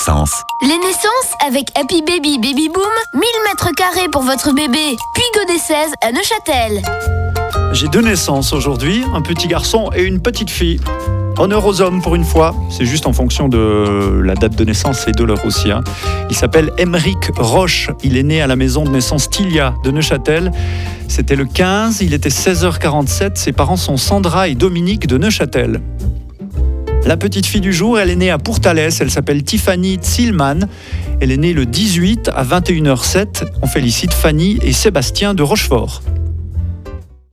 naissance. Les naissances avec Happy Baby Baby Boom, 1000 mètres carrés pour votre bébé. Puy-Godé-16 à Neuchâtel. J'ai 2 naissances aujourd'hui, un petit garçon et une petite fille. Honneur aux hommes pour une fois, c'est juste en fonction de la date de naissance et de l'heure aussi. Il s'appelle Aymeric Roche, il est né à la maison de naissance Tilia de Neuchâtel. C'était le 15, il était 16h47, ses parents sont Sandra et Dominique de Neuchâtel. La petite fille du jour, elle est née à Pourtalès, elle s'appelle Tiffany Zillman. Elle est née le 18 à 21h07, on félicite Fanny et Sébastien de Rochefort.